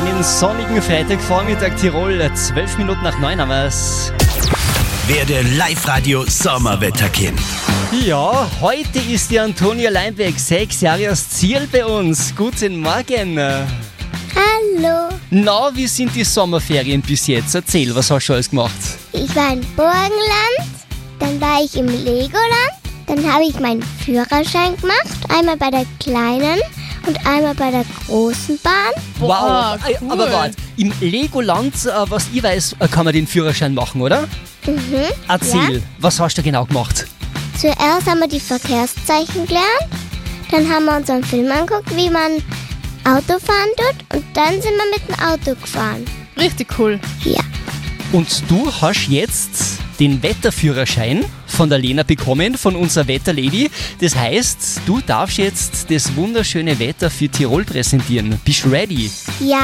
einen sonnigen Freitagvormittag Tirol. 12 Minuten nach 9 haben wir's. Werde Live-Radio Sommerwetterkind. Ja, heute ist die Antonia Leinbeck 6 Jahre aus Ziel bei uns. Guten Morgen. Hallo. Na, wie sind die Sommerferien bis jetzt? Erzähl, was hast du alles gemacht? Ich war in Burgenland, dann war ich im Legoland, dann habe ich meinen Führerschein gemacht, einmal bei der kleinen und einmal bei der großen Bahn. Wow, cool. Aber warte, im Legoland, was ich weiß, kann man den Führerschein machen, oder? Erzähl, Ja. was hast du genau gemacht? Zuerst haben wir die Verkehrszeichen gelernt, dann haben wir uns einen Film angeguckt, wie man Auto fahren tut und dann sind wir mit dem Auto gefahren. Richtig cool. Ja. Und du hast jetzt den Wetterführerschein von der Lena bekommen, von unserer Wetterlady. Das heißt, du darfst jetzt das wunderschöne Wetter für Tirol präsentieren. Bist du ready? Ja.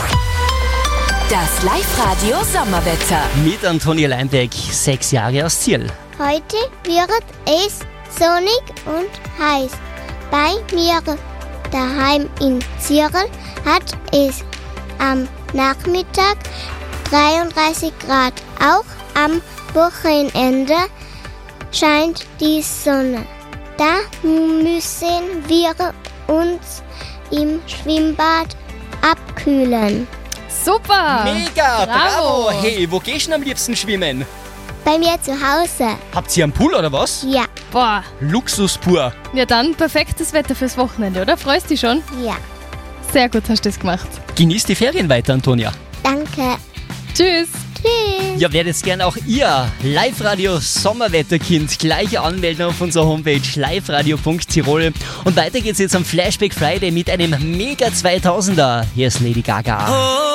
Das Live-Radio Sommerwetter. Mit Antonia Leinbeck, 6 Jahre aus Ziel. Heute wird es sonnig und heiß. Bei mir daheim in Zierl hat es am Nachmittag 33 Grad. Auch am Wochenende scheint die Sonne. Da müssen wir uns im Schwimmbad abkühlen. Super. Mega, bravo. Bravo. Hey, wo gehst du denn am liebsten schwimmen? Bei mir zu Hause. Habt ihr einen Pool oder was? Ja, Boah. Luxus pur. Ja, dann perfektes Wetter fürs Wochenende, oder? Freust dich schon? ja. Sehr gut hast du das gemacht. Genieß die Ferien weiter, Antonia. Danke. Tschüss. Tschüss. Ja, werdet gern auch ihr Live-Radio Sommerwetterkind gleich anmelden auf unserer Homepage liveradio.tirol. Und weiter geht's jetzt am Flashback Friday mit einem Mega 2000er. Hier ist Lady Gaga.